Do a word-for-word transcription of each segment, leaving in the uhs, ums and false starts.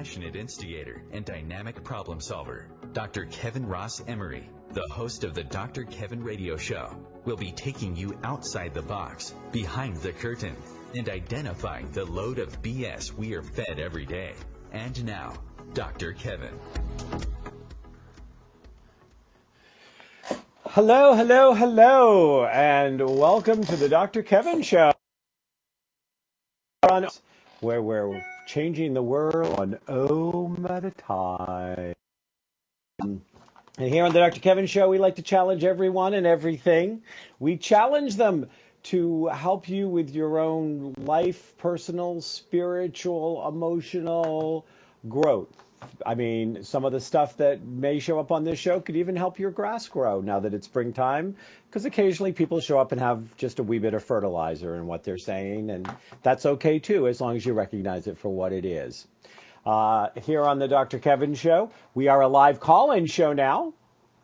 passionate instigator and dynamic problem solver, Doctor Kevin Ross Emery, the host of the Doctor Kevin Radio Show, will be taking you outside the box, behind the curtain, and identifying the load of B S we are fed every day. And now, Doctor Kevin. Hello, hello, hello, and welcome to the Doctor Kevin Show, where we're changing the world one ohm at a time. And here on the Doctor Kevin Show, we like to challenge everyone and everything. We challenge them to help you with your own life, personal, spiritual, emotional growth. I mean, some of the stuff that may show up on this show could even help your grass grow now that it's springtime, because occasionally people show up and have just a wee bit of fertilizer in what they're saying, and that's okay too, as long as you recognize it for what it is. Uh, here on the Doctor Kevin Show, we are a live call-in show now.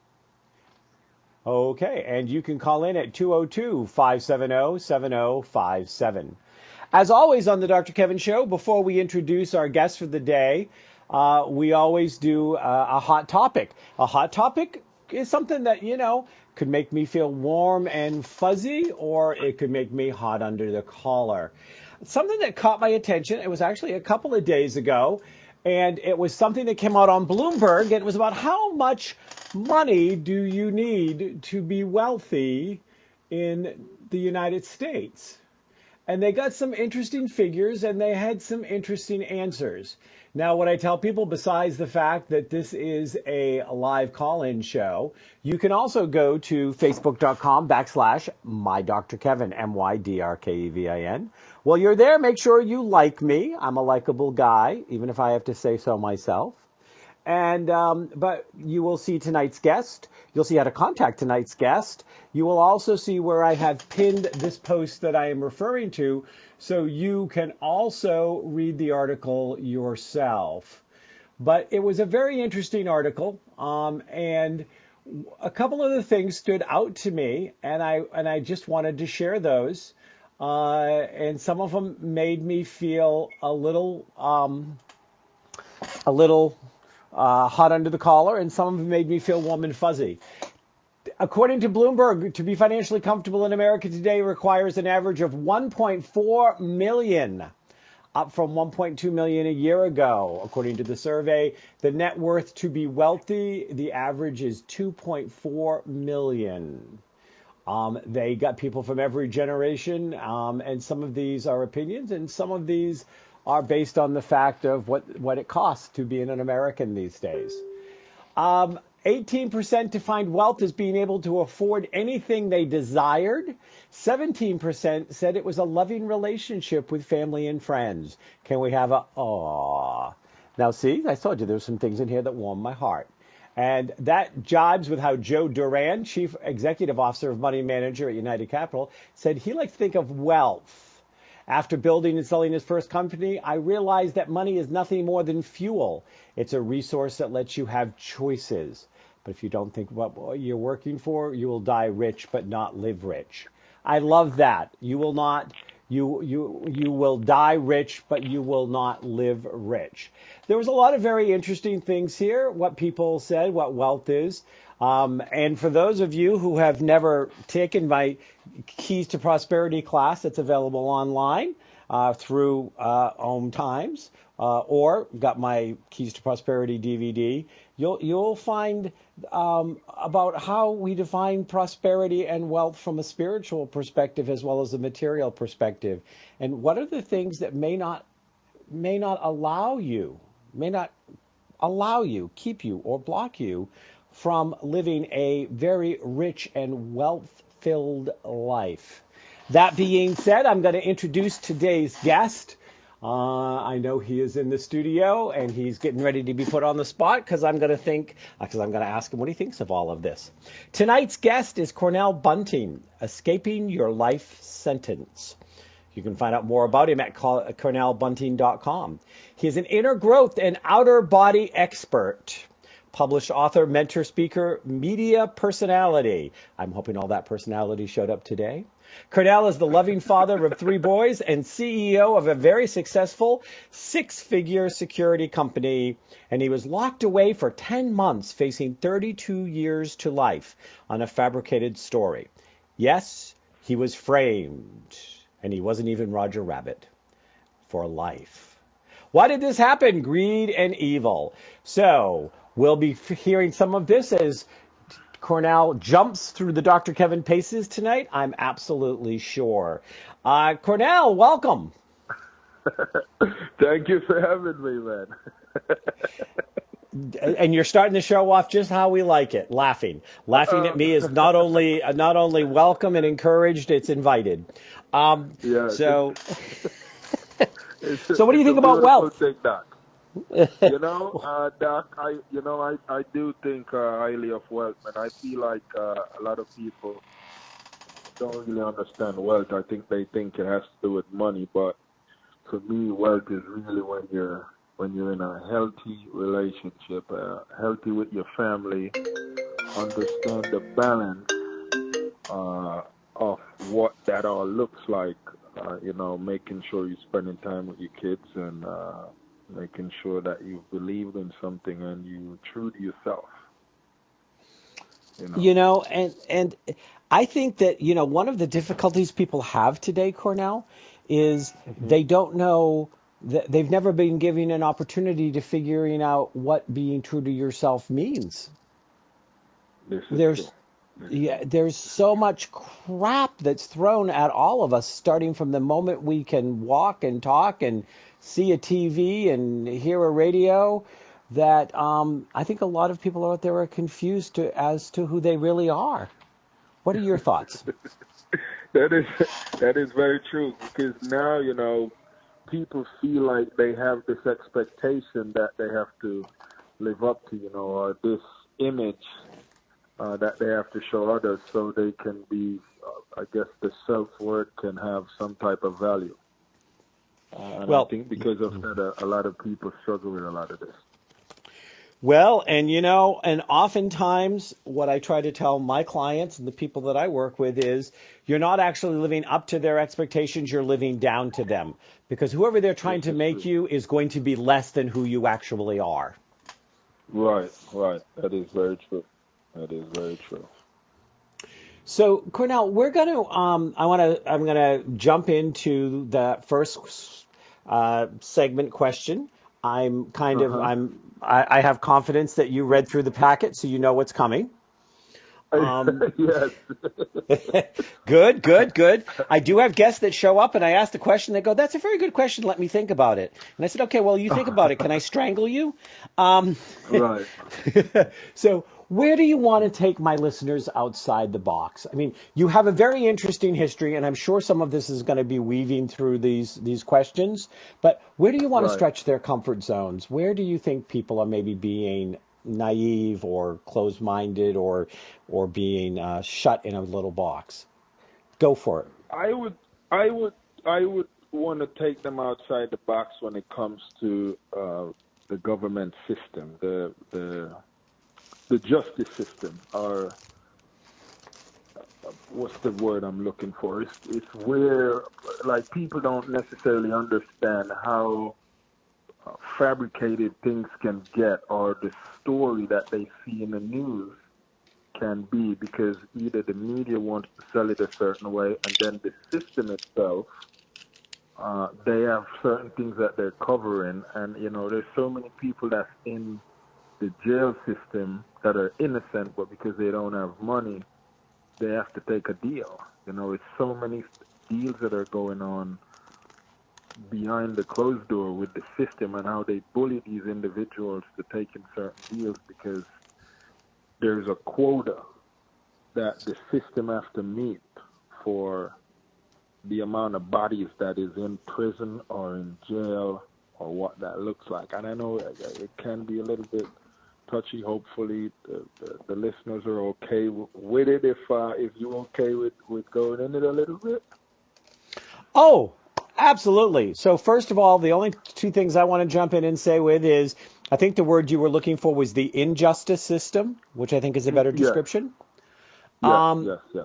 Okay, and you can call in at two oh two, five seven zero, seven zero five seven. As always on the Doctor Kevin Show, before we introduce our guest for the day, Uh, we always do uh, a hot topic. A hot topic is something that, you know, could make me feel warm and fuzzy, or it could make me hot under the collar. Something that caught my attention, it was actually a couple of days ago, and it was something that came out on Bloomberg, and it was about how much money do you need to be wealthy in the United States? And they got some interesting figures, and they had some interesting answers. Now, what I tell people, besides the fact that this is a live call-in show, you can also go to facebook.com backslash mydrkevin, M Y D R K E V I N. While you're there, make sure you like me. I'm a likable guy, even if I have to say so myself. And um, but you will see tonight's guest. You'll see how to contact tonight's guest. You will also see where I have pinned this post that I am referring to, so you can also read the article yourself. But it was a very interesting article, um, and a couple of the things stood out to me, and I and I just wanted to share those. Uh, and some of them made me feel a little, um, a little. Uh, hot under the collar, and some of them made me feel warm and fuzzy. According to Bloomberg, to be financially comfortable in America today requires an average of one point four million, up from one point two million a year ago. According to the survey, the net worth to be wealthy, the average is two point four million. Um, they got people from every generation, um, and some of these are opinions, and some of these are based on the fact of what, what it costs to be an American these days. Um, eighteen percent defined wealth as being able to afford anything they desired. seventeen percent said it was a loving relationship with family and friends. Can we have a, aw? Now, see, I told you there's some things in here that warm my heart. And that jibes with how Joe Duran, Chief Executive Officer of Money Manager at United Capital, said he likes to think of wealth. After building and selling his first company, I realized that money is nothing more than fuel. It's a resource that lets you have choices. But if you don't think about what you're working for, you will die rich but not live rich. I love that. You will not, you you you will die rich, but you will not live rich. There was a lot of very interesting things here, what people said, what wealth is. Um, and for those of you who have never taken my Keys to Prosperity class, that's available online uh, through uh, Om Times, uh, or got my Keys to Prosperity D V D, you'll you'll find um, about how we define prosperity and wealth from a spiritual perspective as well as a material perspective, and what are the things that may not may not allow you, may not allow you, keep you, or block you from living a very rich and wealth-filled life. That being said, I'm going to introduce today's guest. Uh, I know he is in the studio, and he's getting ready to be put on the spot because I'm going to think, because I'm going to ask him what he thinks of all of this. Tonight's guest is Cornell Bunting, Escaping Your Life Sentence. You can find out more about him at cornell bunting dot com. He is an inner growth and outer body expert. Published author, mentor, speaker, media personality. I'm hoping all that personality showed up today. Cornell is the loving father of three boys and C E O of a very successful six-figure security company. And he was locked away for ten months, facing thirty-two years to life on a fabricated story. Yes, he was framed, and he wasn't even Roger Rabbit, for life. Why did this happen? Greed and evil. So we'll be hearing some of this as Cornell jumps through the Doctor Kevin paces tonight, I'm absolutely sure. Uh, Cornell, welcome. Thank you for having me, man. And you're starting the show off just how we like it, laughing. Laughing at me is not only not only welcome and encouraged, it's invited. Um, yeah, so, it's, so what do you think about wealth? Thing, Doc. You know, uh, Doc, I you know I, I do think uh, highly of wealth, and I feel like uh, a lot of people don't really understand wealth. I think they think it has to do with money, but for me, wealth is really when you're when you're in a healthy relationship, uh, healthy with your family, understand the balance uh, of what that all looks like. Uh, you know, making sure you're spending time with your kids and uh, making sure that you believe in something and you're true to yourself. You know? you know, and and I think that, you know, one of the difficulties people have today, Cornell, is mm-hmm. they don't know, that they've never been given an opportunity to figuring out what being true to yourself means. This is There's true. Yeah, there's so much crap that's thrown at all of us, starting from the moment we can walk and talk and see a T V and hear a radio, that um, I think a lot of people out there are confused to, as to who they really are. What are your thoughts? That is that is very true, because now, you know, people feel like they have this expectation that they have to live up to, you know, or this image Uh, that they have to show others so they can be, uh, I guess, the self-worth can have some type of value. Uh, and well, I think because of that, a, a lot of people struggle with a lot of this. Well, and you know, and oftentimes what I try to tell my clients and the people that I work with is you're not actually living up to their expectations, you're living down to them. Because whoever they're trying to make you is going to be less than who you actually are. Right, right. That is very true. That is very true. So, Cornell, we're going to, um, I want to, I'm going to jump into the first uh, segment question. I'm kind uh-huh. of, I'm, I, I have confidence that you read through the packet, so you know what's coming. Um, yes. Good, good, good. I do have guests that show up and I ask the question, they go, that's a very good question, let me think about it. And I said, okay, well, you think about it. Can I strangle you? Um, right. So where do you want to take my listeners outside the box? I mean, you have a very interesting history, and I'm sure some of this is going to be weaving through these, these questions. But where do you want right. to stretch their comfort zones? Where do you think people are maybe being naive or closed-minded or or being uh, shut in a little box? Go for it. I would, I would, I would want to take them outside the box when it comes to uh, the government system, the the the justice system, or uh, what's the word I'm looking for? It's it's where like people don't necessarily understand how uh, fabricated things can get, or the story that they see in the news can be, because either the media wants to sell it a certain way, and then the system itself, uh, they have certain things that they're covering, and you know, there's so many people that's in the jail system that are innocent, but because they don't have money, they have to take a deal. You know, it's so many deals that are going on behind the closed door with the system, and how they bully these individuals to taking certain deals because there's a quota that the system has to meet for the amount of bodies that is in prison or in jail, or what that looks like. And I know it can be a little bit touchy. Hopefully the, the, the listeners are okay with it. If uh, if you're okay with, with going in it a little bit. Oh, absolutely. So first of all, the only two things I want to jump in and say with is, I think the word you were looking for was the injustice system, which I think is a better description. Yes, um, yes, yes.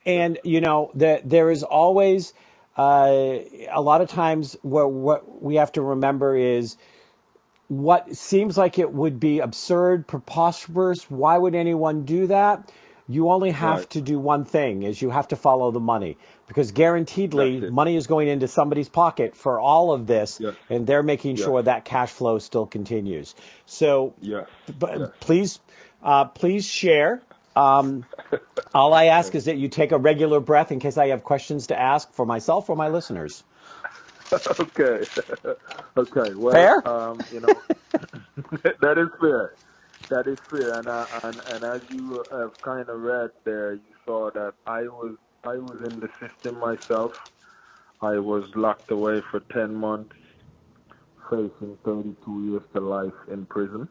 And, you know, that there is always uh, a lot of times where what we have to remember is what seems like it would be absurd, preposterous. Why would anyone do that? You only have Right. to do one thing, is you have to follow the money, because That's guaranteedly it. money is going into somebody's pocket for all of this, Yes. and they're making Yes. sure that cash flow still continues. So, Yes. Yes. but please, uh, please share. Um, all I ask is that you take a regular breath in case I have questions to ask for myself or my listeners. Okay. Okay. Well, Fair? um, you know, that is fair. That is fair. And, uh, and and as you have kind of read there, you saw that I was I was in the system myself. I was locked away for ten months, facing thirty-two years to life in prison.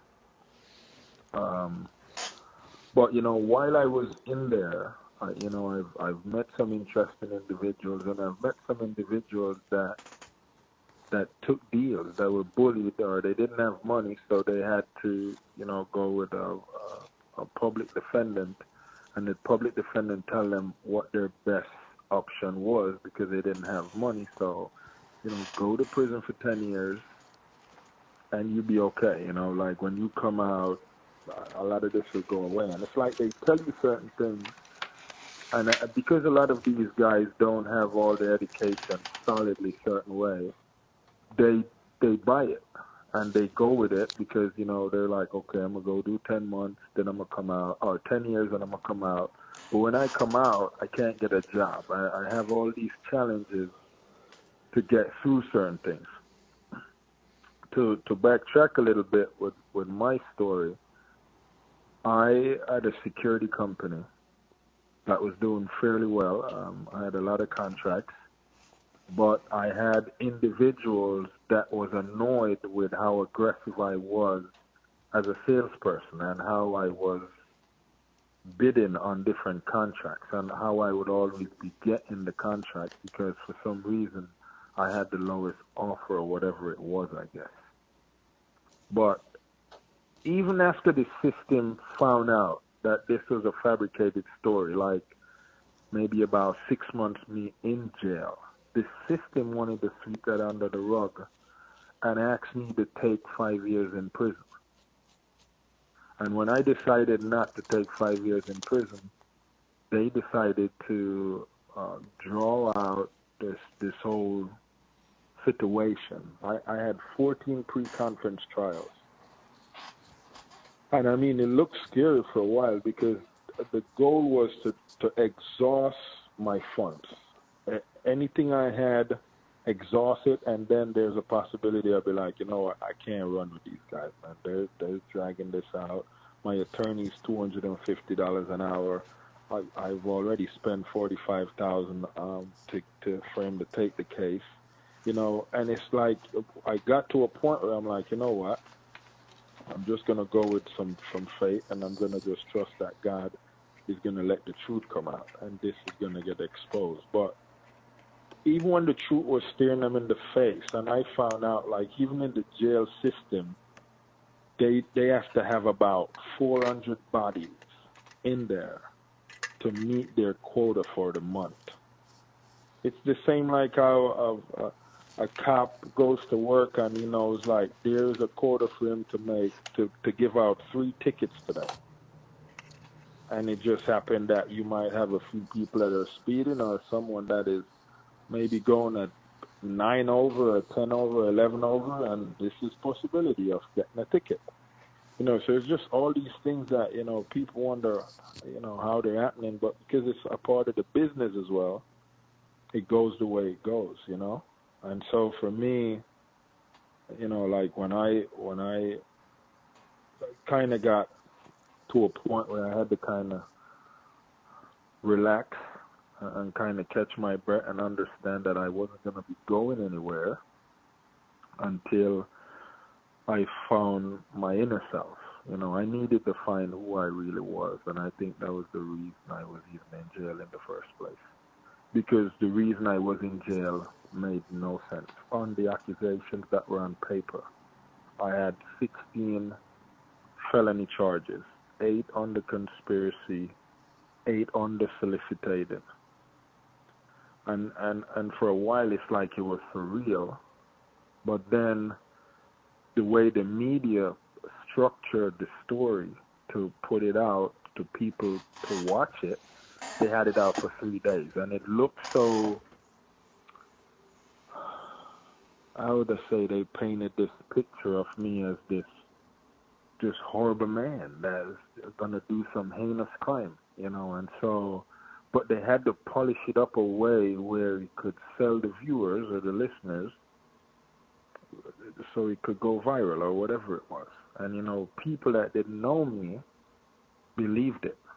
Um, but you know, while I was in there, I, you know, I've I've met some interesting individuals, and I've met some individuals that that took deals, that were bullied, or they didn't have money, so they had to, you know, go with a, a, a public defendant, and the public defendant tell them what their best option was because they didn't have money. So, you know, go to prison for ten years, and you be okay. You know, like when you come out, a lot of this will go away. And it's like they tell you certain things, and uh, because a lot of these guys don't have all their education solidly certain way, they they buy it and they go with it because, you know, they're like, okay, I'm gonna go do ten months, then I'm gonna come out, or ten years, and I'm gonna come out. But when I come out, I can't get a job. I, I have all these challenges to get through certain things. To to backtrack a little bit with with my story, I had a security company that was doing fairly well. Um, I had a lot of contracts, but I had individuals that was annoyed with how aggressive I was as a salesperson and how I was bidding on different contracts and how I would always be getting the contract because for some reason I had the lowest offer or whatever it was, I guess. But even after the system found out that this was a fabricated story, like maybe about six months me in jail, the system wanted to sweep that under the rug and asked me to take five years in prison. And when I decided not to take five years in prison, they decided to uh, draw out this this whole situation. I, I had fourteen pre-conference trials. And I mean, it looked scary for a while because the goal was to, to exhaust my funds. Anything I had, exhaust it, and then there's a possibility I'll be like, you know what, I can't run with these guys, man. They're, they're dragging this out. My attorney's two hundred fifty dollars an hour. I, I've already spent forty-five thousand dollars um, to, to, for him to take the case. You know, and it's like I got to a point where I'm like, you know what, I'm just going to go with some, some faith, and I'm going to just trust that God is going to let the truth come out, and this is going to get exposed. But even when the truth was staring them in the face, and I found out, like, even in the jail system, they they have to have about four hundred bodies in there to meet their quota for the month. It's the same like how a, a, a cop goes to work and he knows, like, there's a quota for him to make, to, to give out three tickets today. And it just happened that you might have a few people that are speeding or someone that is maybe going at nine over or ten over, eleven over, and this is possibility of getting a ticket. You know, so it's just all these things that, you know, people wonder, you know, how they're happening, but because it's a part of the business as well, it goes the way it goes, you know? And so for me, you know, like when I, when I kind of got to a point where I had to kind of relax and kind of catch my breath and understand that I wasn't going to be going anywhere until I found my inner self. You know, I needed to find who I really was, and I think that was the reason I was even in jail in the first place. Because the reason I was in jail made no sense. On the accusations that were on paper, I had sixteen felony charges, eight on the conspiracy, eight on the solicitation. and, and, and for a while it's like it was for real. But then the way the media structured the story to put it out to people to watch it, they had it out for three days. And it looked so, I would say they painted this picture of me as this this horrible man that's going to do some heinous crime, you know. And so, but they had to polish it up a way where it could sell the viewers or the listeners so it could go viral or whatever it was. And, you know, people that didn't know me believed it.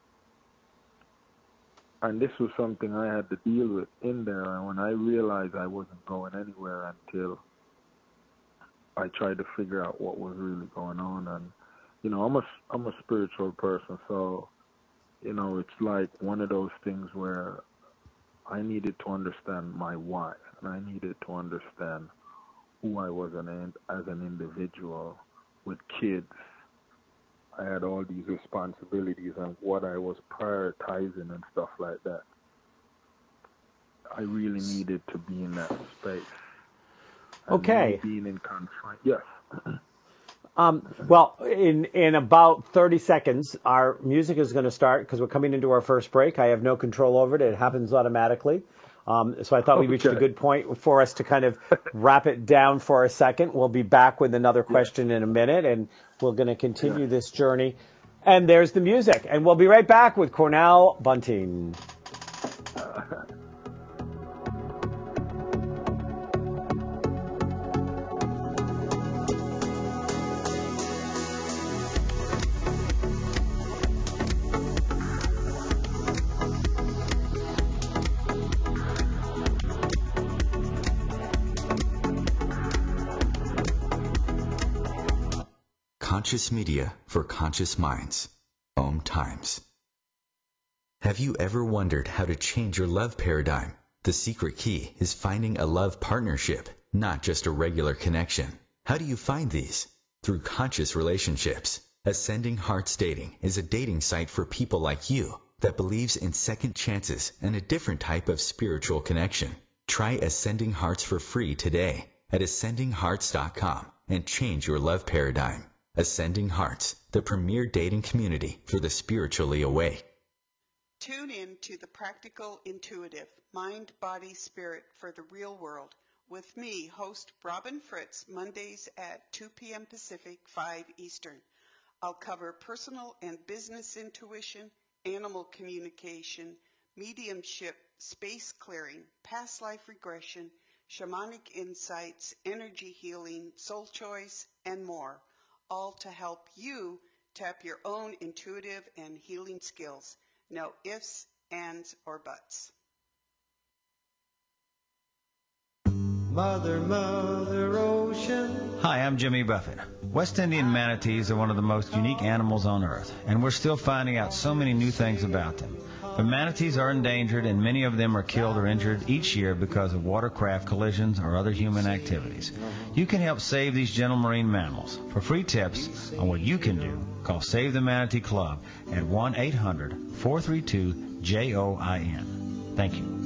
And this was something I had to deal with in there. And when I realized I wasn't going anywhere until I tried to figure out what was really going on. And, you know, I'm a, I'm a spiritual person. So, you know, it's like one of those things where I needed to understand my why. And I needed to understand who I was an, as an individual with kids. I had all these responsibilities and what I was prioritizing and stuff like that. I really needed to be in that space. And okay. Being in conflict. Yes. Um, well, in, in about thirty seconds, our music is going to start because we're coming into our first break. I have no control over it. It happens automatically. Um, so I thought we reached okay. a good point for us to kind of wrap it down for a second. We'll be back with another question yeah. in a minute, and we're going to continue yeah. this journey. And there's the music. And we'll be right back with Cornell Bunting. Conscious media for conscious minds. Om Times. Have you ever wondered how to change your love paradigm? The secret key is finding a love partnership, not just a regular connection. How do you find these? Through conscious relationships. Ascending Hearts Dating is a dating site for people like you that believes in second chances and a different type of spiritual connection. Try Ascending Hearts for free today at ascending hearts dot com and change your love paradigm. Ascending Hearts, the premier dating community for the spiritually awake. Tune in to the Practical Intuitive, Mind, Body, Spirit for the Real World with me, host Robin Fritz, Mondays at two p.m. Pacific, five Eastern. I'll cover personal and business intuition, animal communication, mediumship, space clearing, past life regression, shamanic insights, energy healing, soul choice, and more. All to help you tap your own intuitive and healing skills. No ifs, ands, or buts. Mother, Mother Ocean. Hi, I'm Jimmy Buffett. West Indian manatees are one of the most unique animals on Earth, and we're still finding out so many new things about them. But manatees are endangered, and many of them are killed or injured each year because of watercraft collisions or other human activities. You can help save these gentle marine mammals. For free tips on what you can do, call Save the Manatee Club at one eight hundred, four three two, J O I N. Thank you.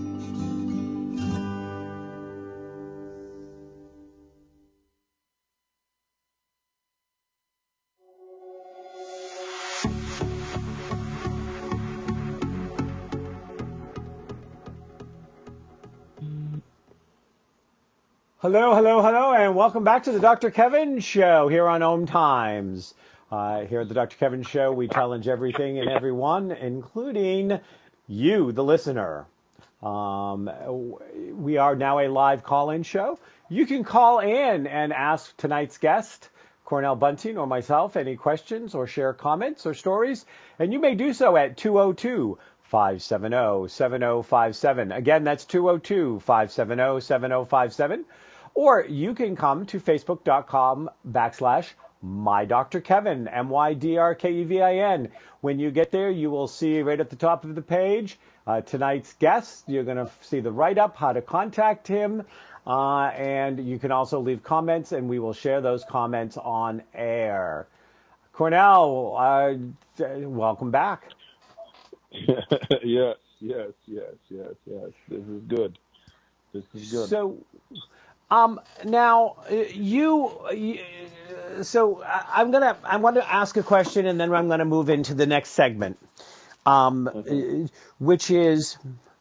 Hello, hello, hello, and welcome back to the Doctor Kevin Show here on Om Times. Uh, here at the Doctor Kevin Show, we challenge everything and everyone, including you, the listener. Um, we are now a live call-in show. You can call in and ask tonight's guest, Cornell Bunting, or myself, any questions or share comments or stories, and you may do so at two oh two, five seven oh, seven oh five seven. Again, that's two oh two, five seven oh, seven oh five seven. Or you can come to facebook.com backslash My Doctor Kevin, M Y D R K E V I N. When you get there, you will see right at the top of the page uh, tonight's guest. You're going to see the write-up, how to contact him, uh, and you can also leave comments, and we will share those comments on air. Cornell, uh, welcome back. Yeah, yes, yes, yes, yes. This is good. This is good. So, um, now uh, you, you so I- I'm gonna I want to ask a question, and then I'm gonna move into the next segment, um, Mm-hmm. uh, which is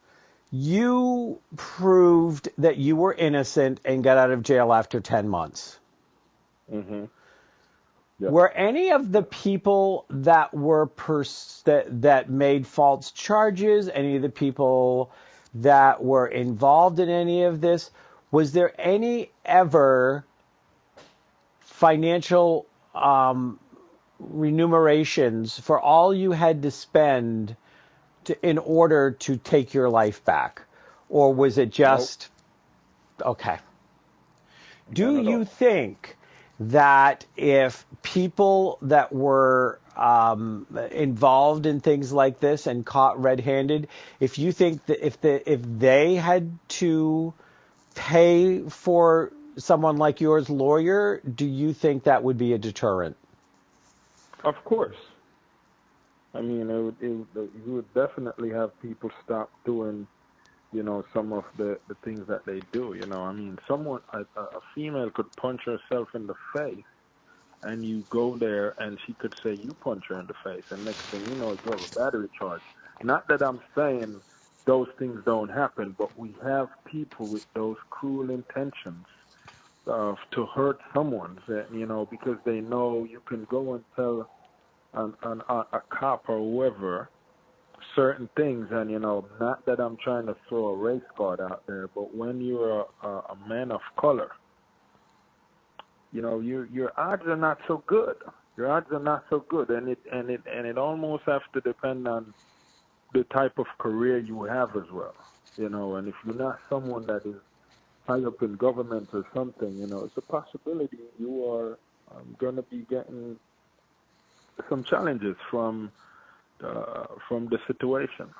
you proved that you were innocent and got out of jail after ten months. Mm-hmm. Yep. Were any of the people that were pers- that that made false charges, any of the people that were involved in any of this, was there any ever financial um, remunerations for all you had to spend to, in order to take your life back? Or was it Nope. just, okay. Do None at you all. think that if people that were um, involved in things like this and caught red-handed, if you think that if the if they had to pay for someone like yours lawyer, do you think that would be a deterrent? Of course. I mean, it would, it would, you would definitely have people stop doing, you know, some of the, the things that they do. You know, I mean, someone, a, a female could punch herself in the face, and you go there, and she could say you punch her in the face, and next thing you know, you have a battery charge. Not that I'm saying those things don't happen, but we have people with those cruel intentions uh, to hurt someone, you know, because they know you can go and tell an, an, a, a cop or whoever certain things, and you know, not that I'm trying to throw a race card out there, but when you're a, a, a man of color, you know, your your odds are not so good. Your odds are not so good, and it and it and it almost has to depend on the type of career you have as well. You know, and if you're not someone that is high up in government or something, you know, it's a possibility you are um, going to be getting some challenges from uh, from the situation.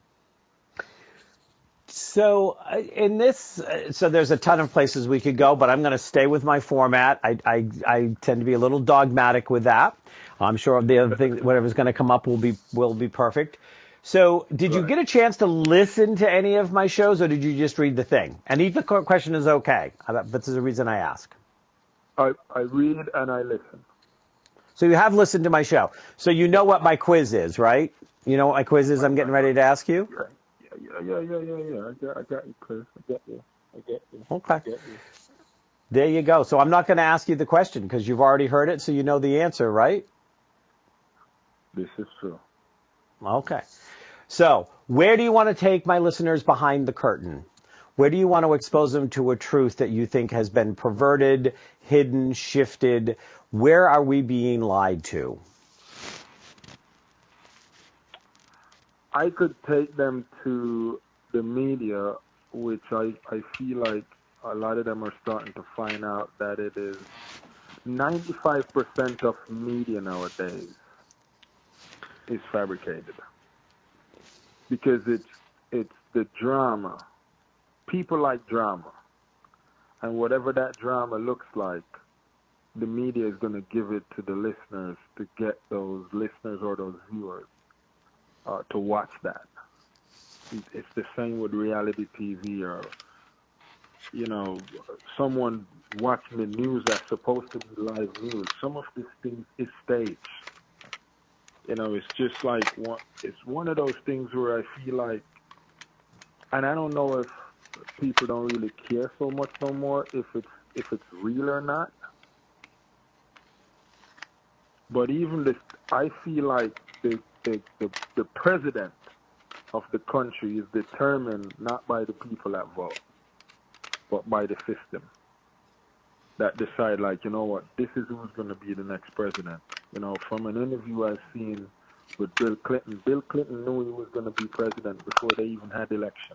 So uh, in this, uh, so there's a ton of places we could go, but I'm going to stay with my format. I, I, I tend to be a little dogmatic with that. I'm sure the other thing, whatever's going to come up will be will be perfect. So did you Right. get a chance to listen to any of my shows, or did you just read the thing? And either question is okay. That's the reason I ask. I I read and I listen. So you have listened to my show. So you know what my quiz is, right? You know what my quiz is I'm getting ready to ask you? Yeah, yeah, yeah, yeah, yeah, yeah. I got, I got you, Chris. I get you. I get you. Okay. I get you. There you go. So I'm not going to ask you the question because you've already heard it, so you know the answer, right? This is true. Okay. So where do you want to take my listeners behind the curtain? Where do you want to expose them to a truth that you think has been perverted, hidden, shifted? Where are we being lied to? I could take them to the media, which I, I feel like a lot of them are starting to find out that it is ninety-five percent of media nowadays is fabricated. Because it's it's the drama. People like drama. And whatever that drama looks like, the media is going to give it to the listeners to get those listeners or those viewers uh, to watch that. It's the same with reality T V or, you know, someone watching the news that's supposed to be live news. Some of these things is staged. You know, it's just like one, it's one of those things where I feel like, and I don't know if people don't really care so much no more if it's if it's real or not. But even this, I feel like the the the, the president of the country is determined not by the people that vote, but by the system that decide, like, you know what, this is who's going to be the next president. You know, from an interview I've seen with Bill Clinton, Bill Clinton knew he was going to be president before they even had the election.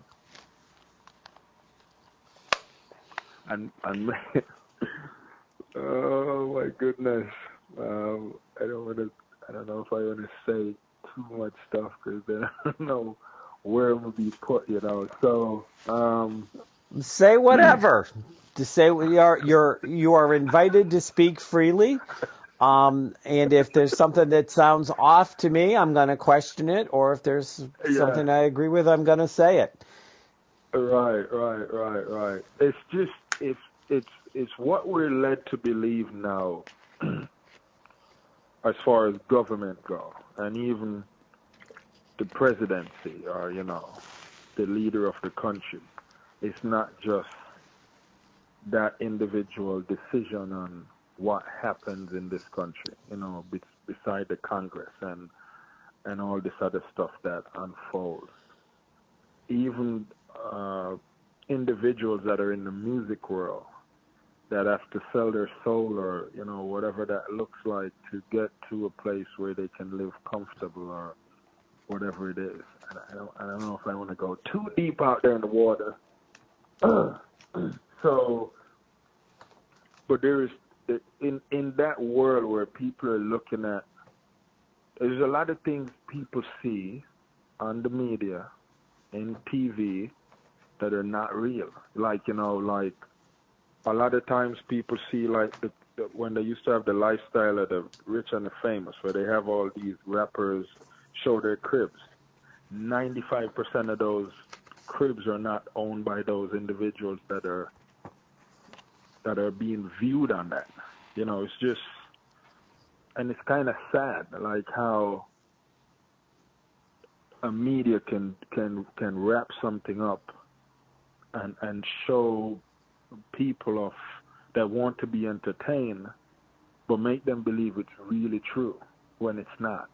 And, and oh my goodness, um, I don't want to, I don't know if I want to say too much stuff because then I don't know where it will be put, you know. So, um, say whatever. To say we are you're you are invited to speak freely. Um, and if there's something that sounds off to me, I'm going to question it. Or if there's Yeah. something I agree with, I'm going to say it. Right, right, right, right. It's just it's it's it's what we're led to believe now, as far as government go, and even the presidency, or you know, the leader of the country. It's not just that individual decision on what happens in this country, you know, be, beside the Congress and and all this other stuff that unfolds. Even uh, individuals that are in the music world that have to sell their soul, or you know, whatever that looks like, to get to a place where they can live comfortable, or whatever it is. And I don't, I don't know if I want to go too deep out there in the water. So, but there is, in in that world where people are looking at, there's a lot of things people see on the media, in T V, that are not real. Like, you know, like a lot of times people see, like, the, the, when they used to have the lifestyle of the rich and the famous, where they have all these rappers show their cribs. ninety-five percent of those cribs are not owned by those individuals that are that are being viewed on that. You know, it's just, and it's kind of sad, like how a media can can can wrap something up and and show people of that want to be entertained, but make them believe it's really true when it's not.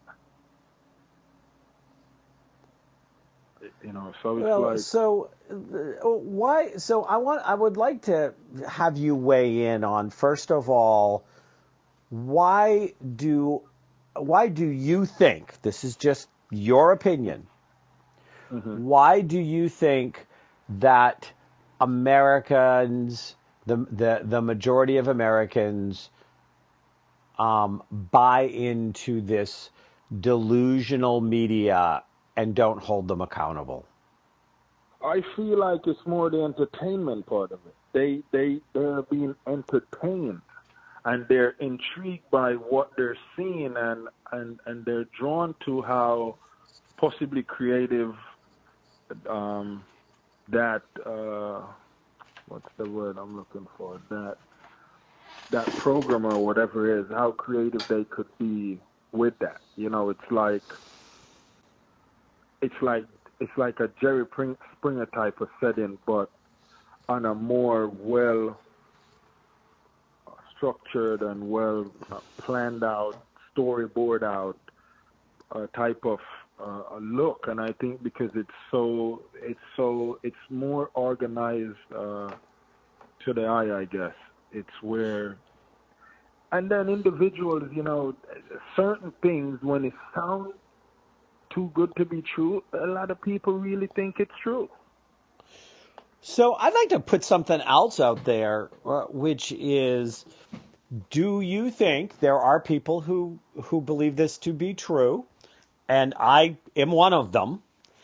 You know, so it's Well, like, so uh, why? So I want, I would like to have you weigh in on, first of all, why do, why do you think, this is just your opinion, mm-hmm. why do you think that Americans, the the the majority of Americans, um, buy into this delusional media and don't hold them accountable? I feel like it's more the entertainment part of it. They they they're being entertained, and they're intrigued by what they're seeing, and and and they're drawn to how possibly creative um, that uh, what's the word I'm looking for, that that programmer or whatever it is, how creative they could be with that. You know, it's like it's like it's like a Jerry Springer type of setting, but on a more well structured and well planned out, storyboard out uh, type of uh, look. And I think because it's so it's so it's more organized uh, to the eye, I guess. It's where, and then individuals, you know, certain things, when it sounds too good to be true, a lot of people really think it's true. So I'd like to put something else out there, uh, which is, do you think there are people who, who believe this to be true, and I am one of them,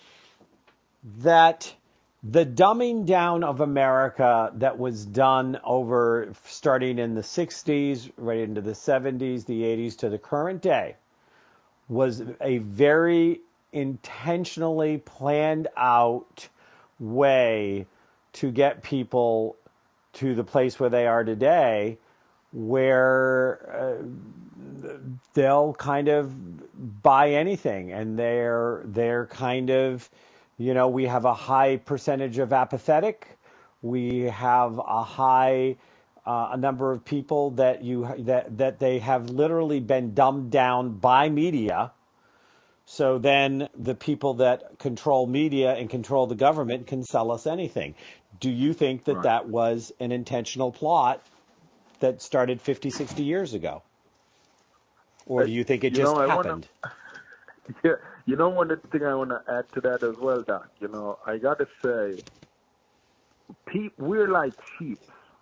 that the dumbing down of America that was done over starting in the sixties, right into the seventies, the eighties, to the current day, was a very intentionally planned out way to get people to the place where they are today, where uh, they'll kind of buy anything, and they're they're kind of, you know, we have a high percentage of apathetic. We have a high uh, a number of people that you that that they have literally been dumbed down by media. So then the people that control media and control the government can sell us anything. Do you think that Right. that was an intentional plot that started fifty, sixty years ago? Or do you think it You just know, I happened? Wanna, yeah, you know, one of the things I want to add to that as well, Doc. You know, I got to say, pe- we're like sheep.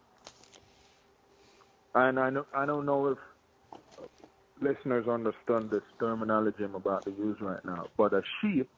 And I know I don't know if listeners understand this terminology I'm about to use right now, but a sheep,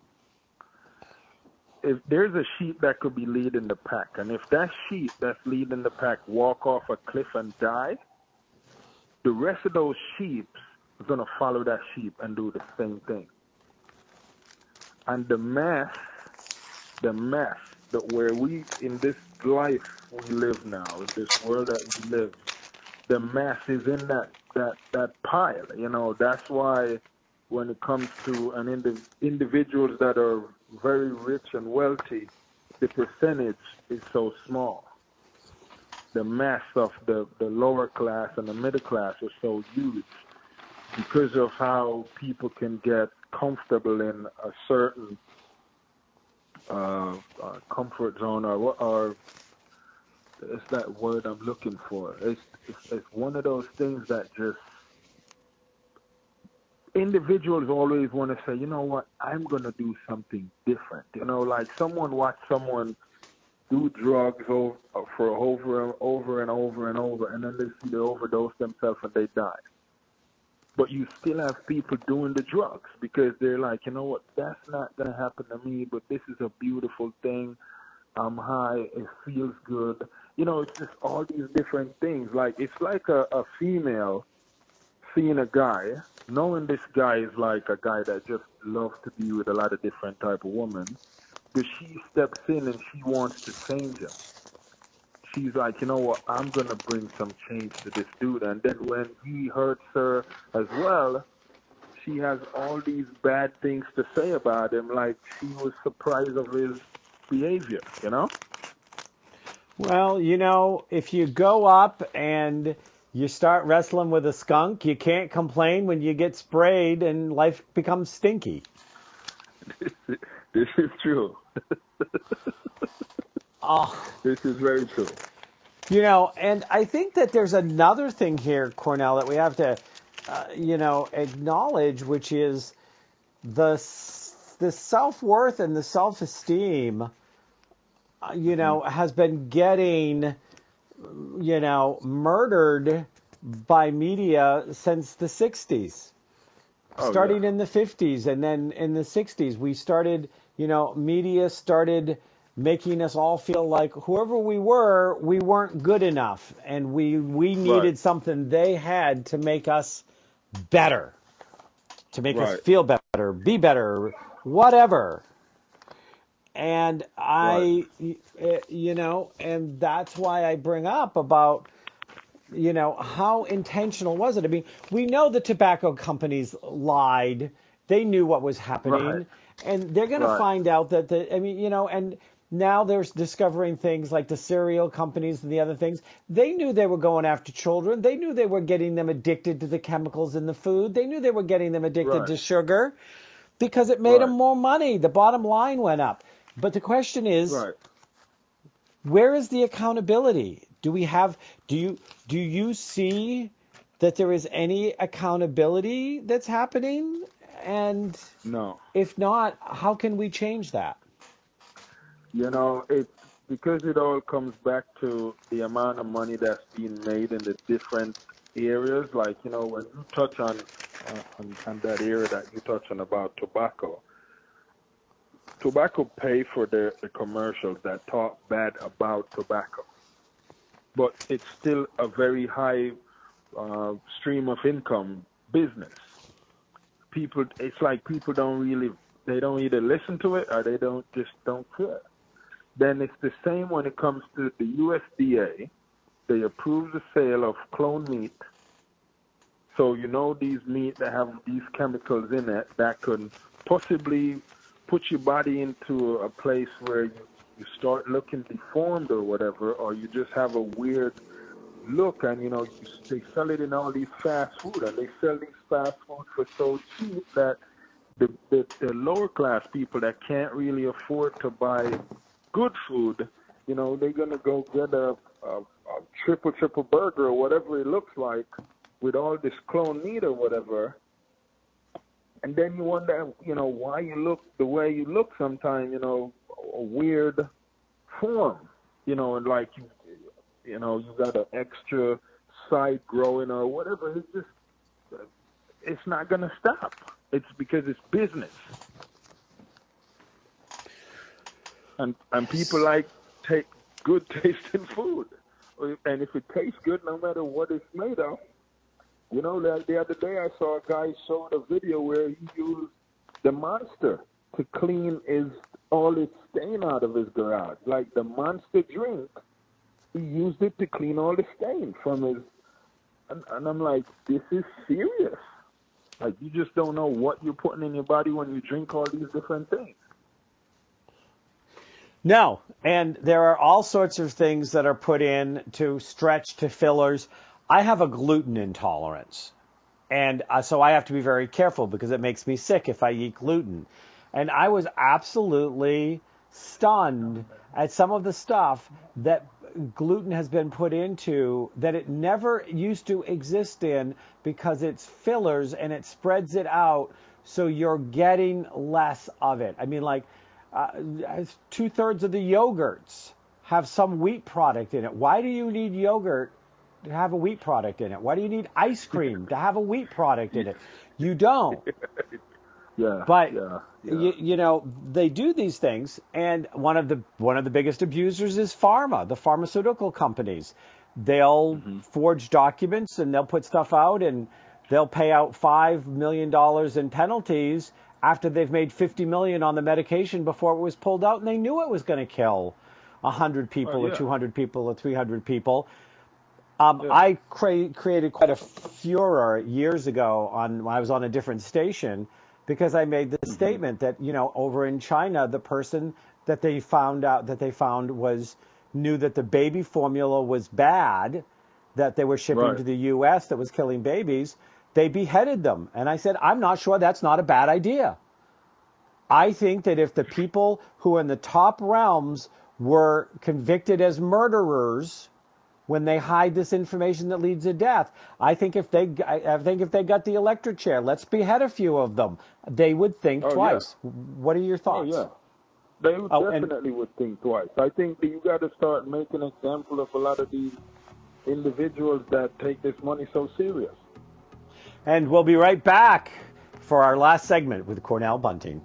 if there's a sheep that could be leading the pack, and if that sheep that's leading the pack walk off a cliff and die, the the rest of those sheep are going to follow that sheep and do the same thing. And the mess, the mess that where we, in this life we live now, in this world that we live, the mess is in that, that, that pile. You know, that's why when it comes to an indiv- individuals that are very rich and wealthy, the percentage is so small. The mass of the, the lower class and the middle class is so huge because of how people can get comfortable in a certain uh, uh, comfort zone, or or it's that word I'm looking for. It's, it's it's one of those things that just individuals always want to say, you know what, I'm going to do something different. You know, like someone watch someone do drugs over, for over and over and over and over, and then they see they overdose themselves and they die. But you still have people doing the drugs because they're like, you know what, that's not going to happen to me, but this is a beautiful thing. I'm high, it feels good. You know, it's just all these different things. Like, it's like a, a female seeing a guy, knowing this guy is like a guy that just loves to be with a lot of different type of women, but she steps in and she wants to change him. She's like, you know what, I'm going to bring some change to this dude. And then when he hurts her as well, she has all these bad things to say about him, like she was surprised of his behavior, you know? Well, you know, if you go up and you start wrestling with a skunk, you can't complain when you get sprayed and life becomes stinky. This is true. Oh, this is very true. You know, and I think that there's another thing here, Cornell, that we have to, uh, you know, acknowledge, which is the the self-worth and the self-esteem, uh, you know, mm-hmm. has been getting, you know, murdered by media since the sixties. Oh, Starting yeah. in the fifties and then in the sixties, we started, you know, media started making us all feel like whoever we were, we weren't good enough, and we we needed right. something they had to make us better, to make right. us feel better, be better, whatever. And I, right. you know, and that's why I bring up about, you know, how intentional was it? I mean, we know the tobacco companies lied. They knew what was happening. Right. And they're going right. to find out that, the, I mean, you know, and now they're discovering things like the cereal companies and the other things. They knew they were going after children. They knew they were getting them addicted to the chemicals in the food. They knew they were getting them addicted right. to sugar because it made right. them more money. The bottom line went up. But the question is, right. where is the accountability? Do we have, do you, do you see that there is any accountability that's happening? And no. If not, how can we change that? You know, it's because it all comes back to the amount of money that's being made in the different areas. Like, you know, when you touch on, uh, on, on that area that you touch on about tobacco, tobacco pay for the, the commercials that talk bad about tobacco. But it's still a very high uh, stream of income business. People, it's like people don't really, they don't either listen to it or they don't just don't care. Then it's the same when it comes to the U S D A. They approve the sale of clone meat. So you know these meat that have these chemicals in it that could possibly put your body into a place where you, you start looking deformed or whatever, or you just have a weird look. And, you know, you, they sell it in all these fast food, and they sell these fast food for so cheap that the, the, the lower class people that can't really afford to buy good food, you know, they're going to go get a, a, a triple, triple burger or whatever it looks like with all this clone meat or whatever. And then you wonder, you know, why you look the way you look sometimes, you know, a weird form, you know, and like, you, you know, you got an extra side growing or whatever. It's just, it's not going to stop. It's because it's business. And and people like take good tasting food. And if it tastes good, no matter what it's made of, You know, the, the other day I saw a guy showed a video where he used the Monster to clean his all his stain out of his garage. Like the Monster drink, he used it to clean all the stain from his. And, and I'm like, this is serious. Like, you just don't know what you're putting in your body when you drink all these different things. No, and there are all sorts of things that are put in to stretch to fillers. I have a gluten intolerance, and uh, so I have to be very careful because it makes me sick if I eat gluten. And I was absolutely stunned at some of the stuff that gluten has been put into that it never used to exist in because it's fillers and it spreads it out so you're getting less of it. I mean, like uh, two-thirds of the yogurts have some wheat product in it. Why do you need yogurt to have a wheat product in it? Why do you need ice cream to have a wheat product in it? You don't. Yeah, but yeah, yeah. You, you know, they do these things, and one of the one of the biggest abusers is pharma, the pharmaceutical companies. They'll mm-hmm. forge documents and they'll put stuff out, and they'll pay out five million dollars in penalties after they've made fifty million dollars on the medication before it was pulled out, and they knew it was going to kill one hundred people oh, yeah. or two hundred people or three hundred people. Um, yeah. I cre- created quite a furor years ago on when I was on a different station, because I made the mm-hmm. statement that, you know, over in China, the person that they found out that they found was knew that the baby formula was bad, that they were shipping right. to the U S that was killing babies. They beheaded them. And I said, I'm not sure that's not a bad idea. I think that if the people who are in the top realms were convicted as murderers when they hide this information that leads to death, I think if they, I think if they got the electric chair, let's behead a few of them, they would think oh, twice. Yeah. What are your thoughts? Oh, yeah. They would oh, definitely and, would think twice. I think that you got to start making an example of a lot of these individuals that take this money so serious. And we'll be right back for our last segment with Cornell Bunting.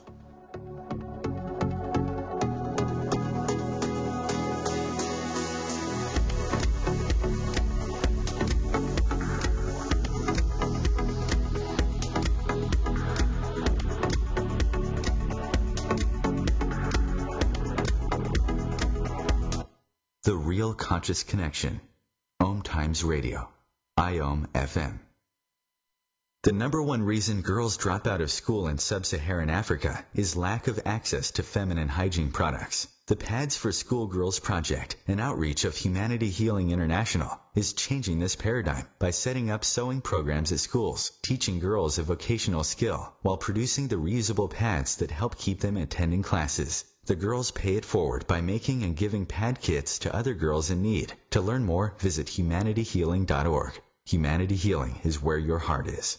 The Real Conscious Connection. Om Times Radio. I O M F M. The number one reason girls drop out of school in sub-Saharan Africa is lack of access to feminine hygiene products. The Pads for Schoolgirls Project, an outreach of Humanity Healing International, is changing this paradigm by setting up sewing programs at schools, teaching girls a vocational skill, while producing the reusable pads that help keep them attending classes. The girls pay it forward by making and giving pad kits to other girls in need. To learn more, visit humanity healing dot org. Humanity Healing is where your heart is.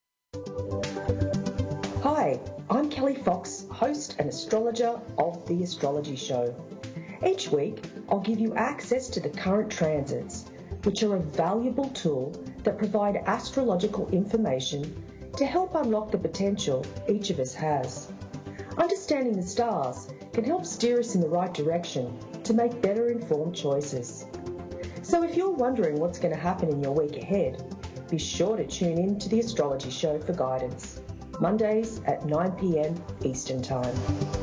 Hi, I'm Kelly Fox, host and astrologer of The Astrology Show. Each week, I'll give you access to the current transits, which are a valuable tool that provide astrological information to help unlock the potential each of us has. Understanding the stars can help steer us in the right direction to make better informed choices. So if you're wondering what's going to happen in your week ahead, be sure to tune in to The Astrology Show for guidance, Mondays at nine p.m. Eastern Time.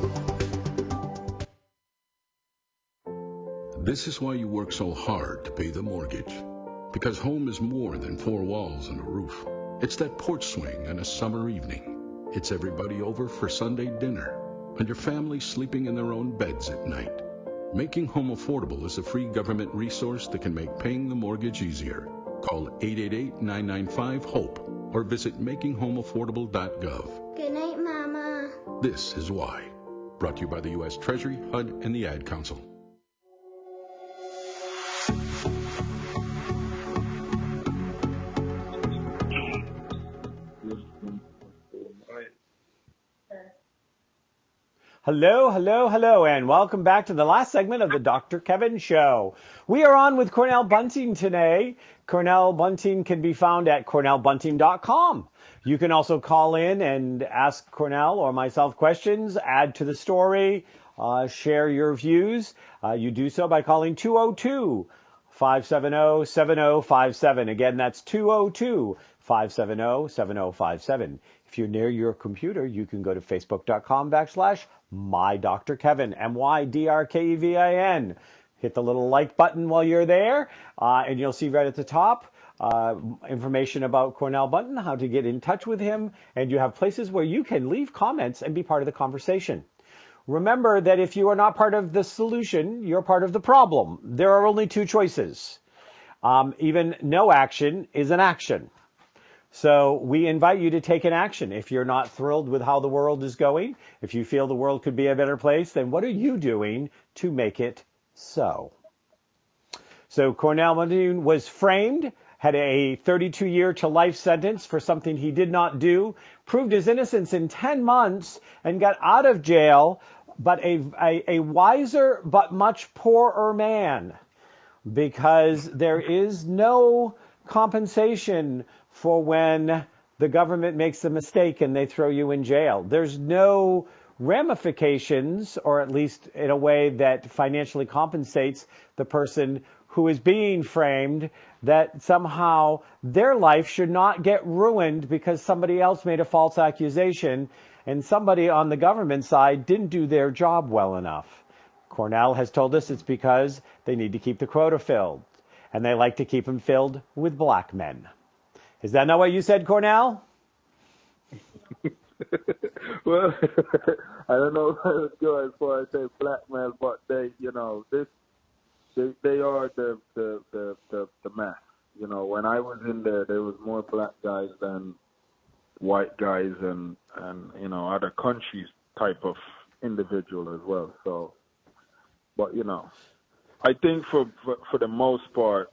This is why you work so hard to pay the mortgage. Because home is more than four walls and a roof. It's that porch swing on a summer evening. It's everybody over for Sunday dinner, and your family sleeping in their own beds at night. Making Home Affordable is a free government resource that can make paying the mortgage easier. Call eight eight eight, nine nine five, HOPE or visit making home affordable dot gov. Good night, Mama. This is why. Brought to you by the U S Treasury, H U D, and the Ad Council. Hello, hello, hello, and welcome back to the last segment of the Doctor Kevin Show. We are on with Cornell Bunting today. Cornell Bunting can be found at cornell bunting dot com. You can also call in and ask Cornell or myself questions, add to the story, uh, share your views. Uh, you do so by calling two oh two, five seven zero, seven zero five seven. Again, that's two oh two, five seven zero, seven zero five seven. If you're near your computer, you can go to facebook.com backslash mydrkevin, M Y D R K E V I N. Hit the little like button while you're there, uh, and you'll see right at the top uh, information about Cornell Bunton, how to get in touch with him, and you have places where you can leave comments and be part of the conversation. Remember that if you are not part of the solution, you're part of the problem. There are only two choices. Um, even no action is an action. So we invite you to take an action. If you're not thrilled with how the world is going, if you feel the world could be a better place, then what are you doing to make it so? So Cornell Bunton was framed, had a thirty-two year to life sentence for something he did not do, proved his innocence in ten months, and got out of jail, but a, a, a wiser but much poorer man, because there is no compensation for when the government makes a mistake and they throw you in jail. There's no ramifications, or at least in a way that financially compensates the person who is being framed, that somehow their life should not get ruined because somebody else made a false accusation and somebody on the government side didn't do their job well enough. Cornell has told us it's because they need to keep the quota filled, and they like to keep them filled with black men. Is that not what you said, Cornell? Well, I don't know if I would go as far as say black men, but they, you know, this, they, they are the, the, the, the, the mass. You know, when I was in there, there was more black guys than white guys and, and, you know, other countries type of individual as well. So, but, you know, I think for, for, for the most part,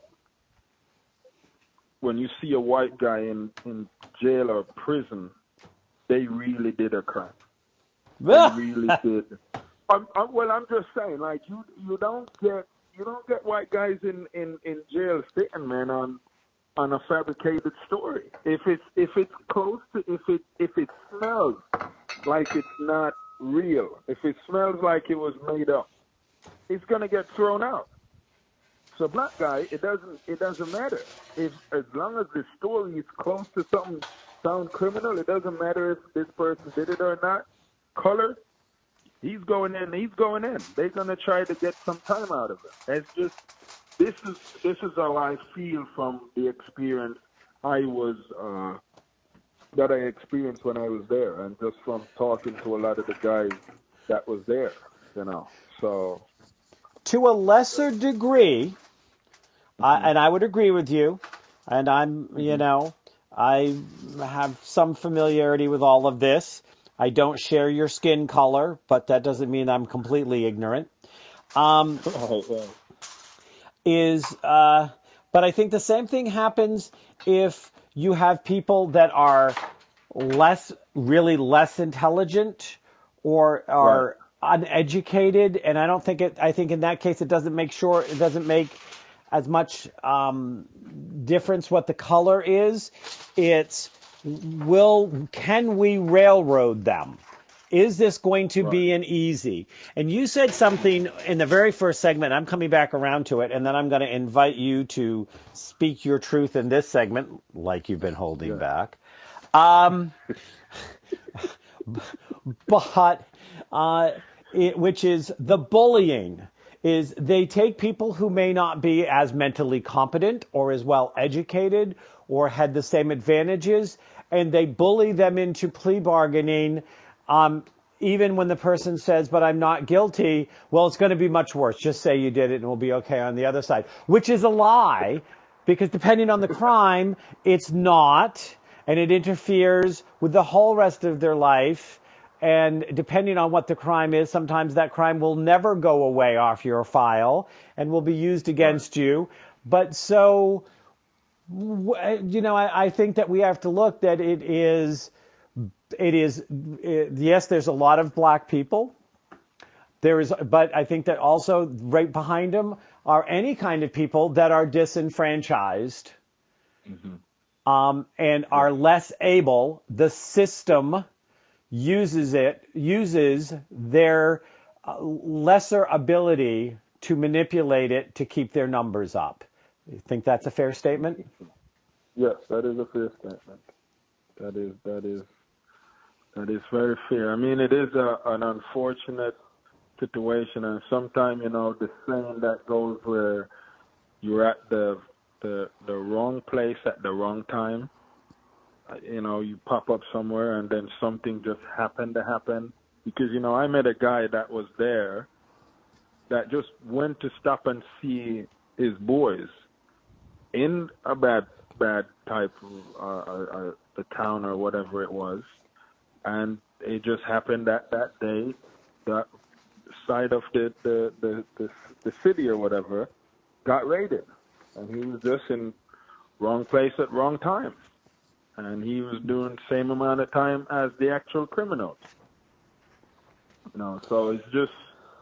when you see a white guy in, in jail or prison, they really did a crime. They really did. I'm, I'm, well, I'm just saying, like, you you don't get you don't get white guys in, in, in jail sitting, man, on on a fabricated story. If it's if it's close to if it if it smells like it's not real, if it smells like it was made up, it's gonna get thrown out. So black guy, it doesn't it doesn't matter. If as long as the story is close to something sound criminal, it doesn't matter if this person did it or not. Color, he's going in, he's going in. They're gonna try to get some time out of it. It's just this is this is how I feel from the experience I was uh, that I experienced when I was there, and just from talking to a lot of the guys that was there, you know. So to a lesser degree, mm-hmm. I, and I would agree with you, and I'm, mm-hmm. you know, I have some familiarity with all of this. I don't share your skin color, but that doesn't mean I'm completely ignorant. Um, oh, wow. Is, uh, but I think the same thing happens if you have people that are less, really less intelligent or are right. uneducated, and I don't think it. I think in that case, it doesn't make sure it doesn't make as much um, difference what the color is. It's will can we railroad them? Is this going to right. be an easy? And you said something in the very first segment. I'm coming back around to it, and then I'm going to invite you to speak your truth in this segment, like you've been holding yeah. back. Um, but uh, it, which is the bullying. Is they take people who may not be as mentally competent or as well educated or had the same advantages, and they bully them into plea bargaining, um, even when the person says, but I'm not guilty. Well, it's going to be much worse. Just say you did it and we'll be okay on the other side, which is a lie, because depending on the crime, it's not, and it interferes with the whole rest of their life. And depending on what the crime is, sometimes that crime will never go away off your file and will be used against right. you. But so, you know, I, I think that we have to look that it is, it is, it, yes, there's a lot of black people. There is, but I think that also right behind them are any kind of people that are disenfranchised mm-hmm. um, and are less able. The system uses it, uses their uh, lesser ability to manipulate it to keep their numbers up. You think that's a fair statement? Yes, that is a fair statement. That is that is that is very fair. I mean, it is a, an unfortunate situation, and sometimes, you know, the saying that goes where you're at the the the wrong place at the wrong time. You know, you pop up somewhere and then something just happened to happen. Because, you know, I met a guy that was there that just went to stop and see his boys in a bad bad type of uh, uh, the town or whatever it was, and it just happened that that day that side of the the, the the the city or whatever got raided, and he was just in wrong place at wrong time, and he was doing the same amount of time as the actual criminals. You know, so it's just,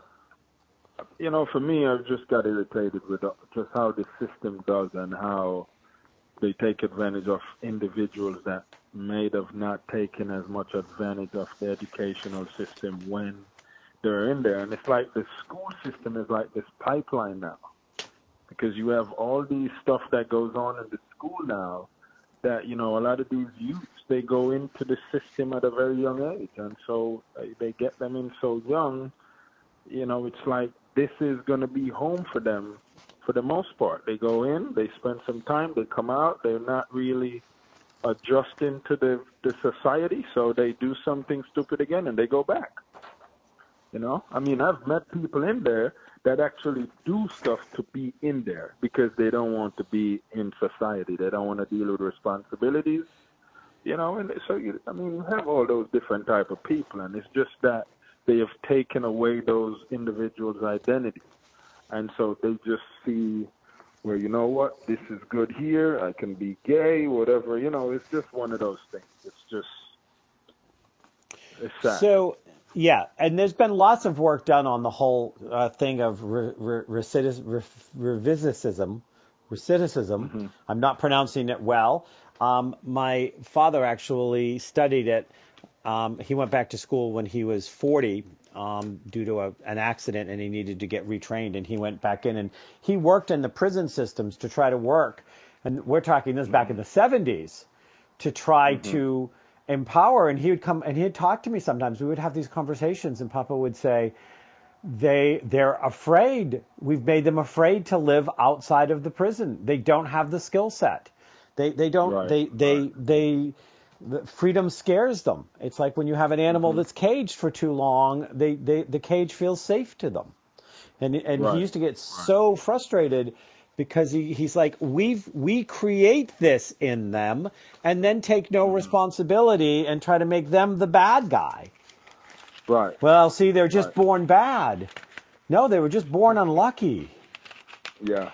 you know, for me, I've just got irritated with just how the system does and how they take advantage of individuals that may have not taken as much advantage of the educational system when they're in there. And it's like the school system is like this pipeline now, because you have all these stuff that goes on in the school now that, you know, a lot of these youths, they go into the system at a very young age. And so uh, they get them in so young, you know, it's like this is going to be home for them for the most part. They go in, they spend some time, they come out, they're not really adjusting to the, the society, so they do something stupid again and they go back. You know, I mean, I've met people in there that actually do stuff to be in there because they don't want to be in society. They don't want to deal with responsibilities, you know, and so, you, I mean, you have all those different type of people, and it's just that they have taken away those individuals' identity. And so they just see where, you know what, this is good here, I can be gay, whatever, you know, it's just one of those things. It's just, it's sad. So, yeah, and there's been lots of work done on the whole uh, thing of re- re- recidiv- re- revisicism. Recidivism. Mm-hmm. I'm not pronouncing it well. Um, my father actually studied it. Um, he went back to school when he was forty um, due to a, an accident, and he needed to get retrained. And he went back in, and he worked in the prison systems to try to work. And we're talking this mm-hmm. back in the seventies to try mm-hmm. to empower. And he would come and he'd talk to me sometimes. We would have these conversations, and Papa would say, they they're afraid. We've made them afraid to live outside of the prison. They don't have the skill set. They they don't right, they they right. they the freedom scares them. It's like when you have an animal mm-hmm. that's caged for too long, they, they the cage feels safe to them. And and right, he used to get right. so frustrated because he, he's like, we've we create this in them and then take no mm-hmm. responsibility and try to make them the bad guy. Right. Well, see, they're just right. born bad. No, they were just born unlucky. Yeah.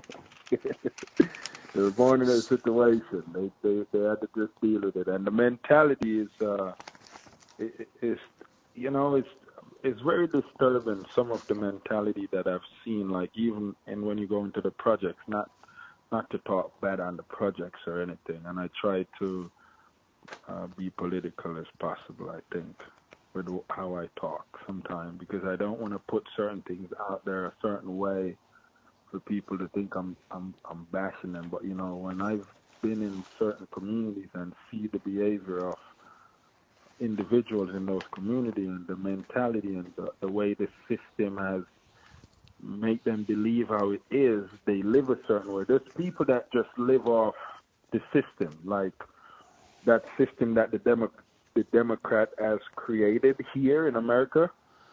They were born in a situation. They, they they had to just deal with it. And the mentality is, uh, it, it's, you know, it's it's very disturbing, some of the mentality that I've seen, like even and when you go into the projects, not not to talk bad on the projects or anything. And I try to uh, be political as possible, I think, with how I talk sometimes, because I don't want to put certain things out there a certain way for people to think I'm I'm I'm bashing them. But you know, when I've been in certain communities and see the behavior of individuals in those communities and the mentality and the, the way the system has made them believe how it is, they live a certain way. There's people that just live off the system, like that system that the Demo- the Democrat has created here in America,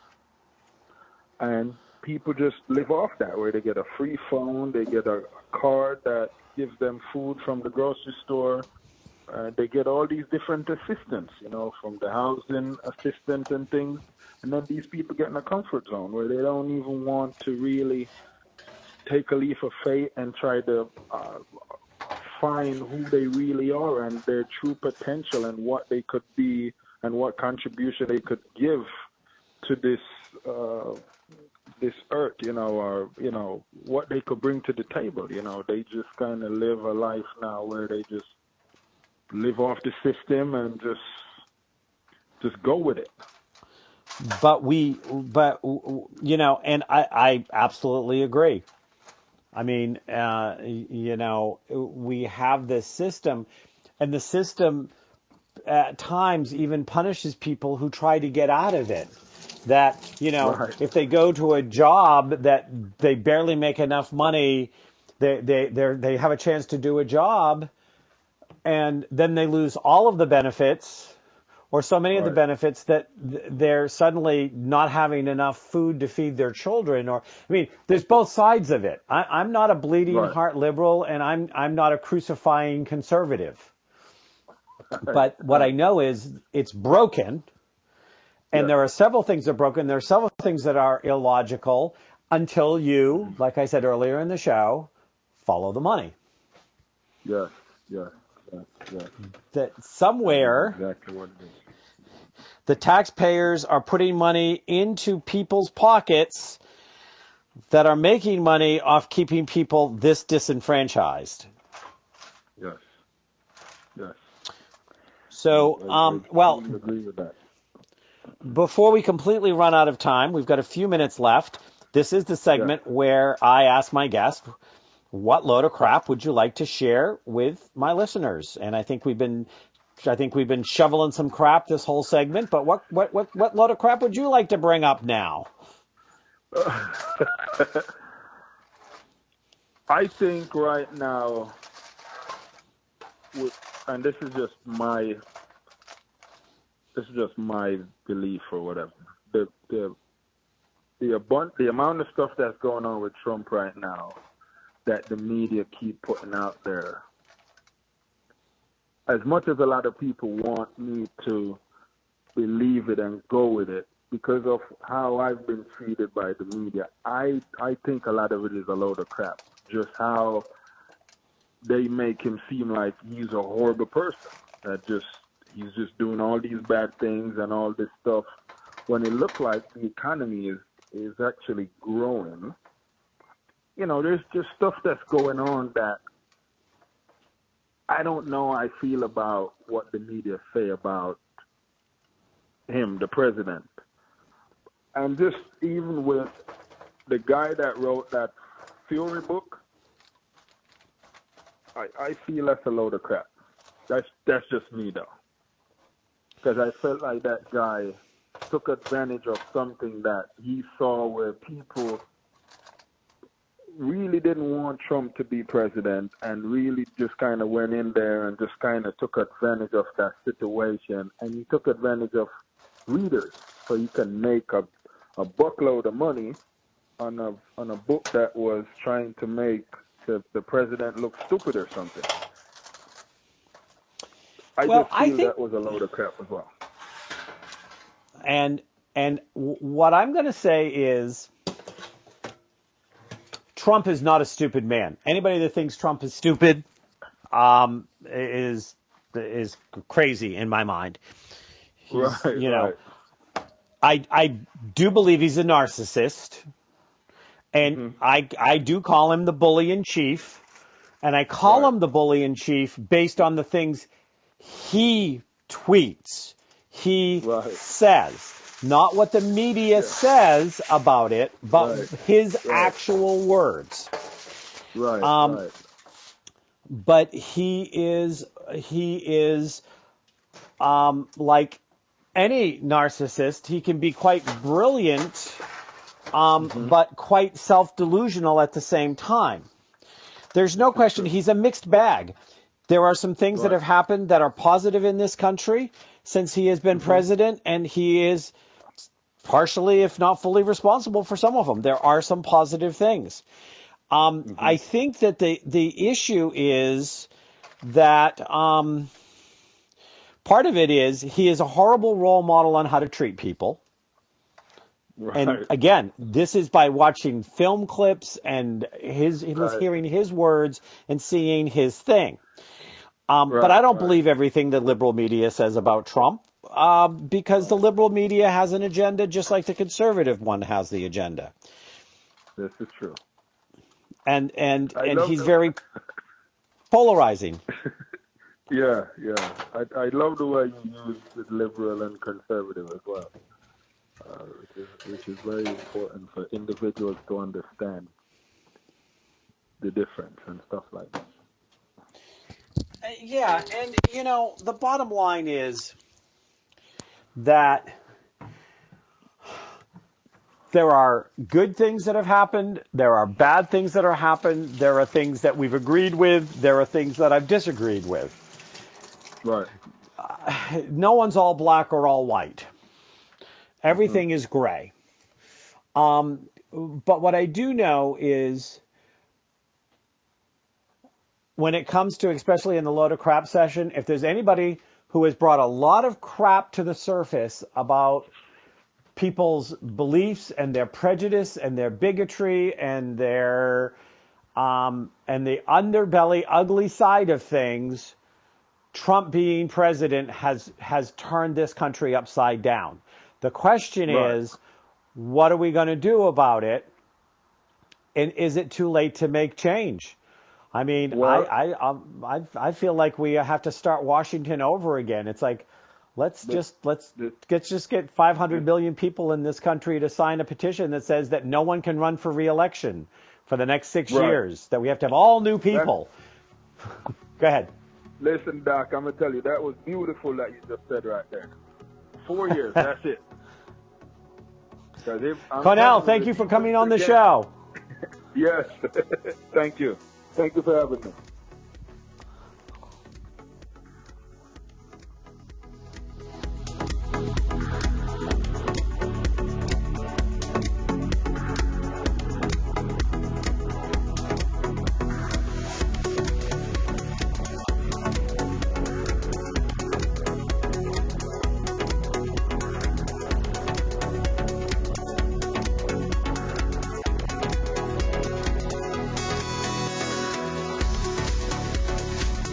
and people just live off that, where they get a free phone, they get a card that gives them food from the grocery store, uh, they get all these different assistance, you know, from the housing assistance and things, and then these people get in a comfort zone where they don't even want to really take a leap of faith and try to uh, find who they really are and their true potential and what they could be and what contribution they could give to this uh, this earth, you know, or, you know, what they could bring to the table. You know, they just kind of live a life now where they just live off the system and just just go with it. But we, but, you know, and I, I absolutely agree. I mean, uh, you know, we have this system, and the system at times even punishes people who try to get out of it. That, you know, Right. if they go to a job that they barely make enough money, they they they they have a chance to do a job, and then they lose all of the benefits, or so many of the Right. benefits that th- they're suddenly not having enough food to feed their children. Or, I mean, there's both sides of it. I, I'm not a bleeding Right. heart liberal, and I'm I'm not a crucifying conservative. Right. But what I Right. know is it's broken, and Yes. there are several things that are broken. There are several things that are illogical until you, like I said earlier in the show, follow the money. Yes. Yes. Yes. Yes. That That is somewhere exactly what it is. the taxpayers are putting money into people's pockets that are making money off keeping people this disenfranchised. Yes. Yes. So, I, I, um, I well, truly agree with that. before we completely run out of time, we've got a few minutes left. This is the segment Yes. where I ask my guest, what load of crap would you like to share with my listeners? And I think we've been, I think we've been shoveling some crap this whole segment. But what, what, what, what load of crap would you like to bring up now? I think right now, with, and this is just my, this is just my belief or whatever. The the the abund- the amount of stuff that's going on with Trump right now, that the media keep putting out there. As much as a lot of people want me to believe it and go with it, because of how I've been treated by the media, I I think a lot of it is a load of crap. Just how they make him seem like he's a horrible person. That just he's just doing all these bad things and all this stuff, when it looks like the economy is is actually growing. You know, there's just stuff that's going on that I don't know I feel about what the media say about him, the president. And just even with the guy that wrote that Fury book, I, I feel that's a load of crap. That's that's just me though, because I felt like that guy took advantage of something that he saw where people really didn't want Trump to be president, and really just kind of went in there and just kind of took advantage of that situation, and he took advantage of readers so he can make a a buckload of money on a on a book that was trying to make the, the president look stupid or something. I Well, just feel I think, that was a load of crap as well. and and w- what I'm going to say is, Trump is not a stupid man. Anybody that thinks Trump is stupid um, is is crazy in my mind. He's, Right, you know, right. I I do believe he's a narcissist, and Mhm. I I do call him the bully in chief, and I call Right. him the bully in chief based on the things he tweets, he Right. says, not what the media Yeah. says about it, but Right. his Right. actual words. Right, Um, right. But he is he is um, like any narcissist. He can be quite brilliant, um, Mhm. but quite self-delusional at the same time. There's no question he's a mixed bag. There are some things that Right. have happened that are positive in this country since he has been Mhm. president, and he is partially, if not fully, responsible for some of them. There are some positive things. Um, Mhm. I think that the the issue is that um, part of it is he is a horrible role model on how to treat people. Right. And again, this is by watching film clips and his Right. hearing his words and seeing his thing. Um, Right, but I don't right. believe everything the liberal media says about Trump, uh, because the liberal media has an agenda just like the conservative one has the agenda. This is true. And and I and love he's the- very polarizing. Yeah, yeah. I I love the way you use the liberal and conservative as well, uh, which is which is very important for individuals to understand. the difference and stuff like that. Uh, yeah, and you know, the bottom line is that there are good things that have happened, there are bad things that have happened, there are things that we've agreed with, there are things that I've disagreed with. Right. Uh, no one's all black or all white. Everything mm-hmm. is gray. Um, but what I do know is when it comes to, especially in the load of crap session, if there's anybody who has brought a lot of crap to the surface about people's beliefs and their prejudice and their bigotry and their um, and the underbelly, ugly side of things, Trump being president has has turned this country upside down. The question right. is, what are we going to do about it? And is it too late to make change? I mean, well, I I, um, I I feel like we have to start Washington over again. It's like, let's the, just let's the, let's just get five hundred million people in this country to sign a petition that says that no one can run for re-election for the next six right. years. That we have to have all new people. Go ahead. Listen, Doc, I'm gonna tell you that was beautiful that you just said right there. Four years, that's it. If, Cornell, thank you for coming on the show. Yes, thank you. Thank you for having me.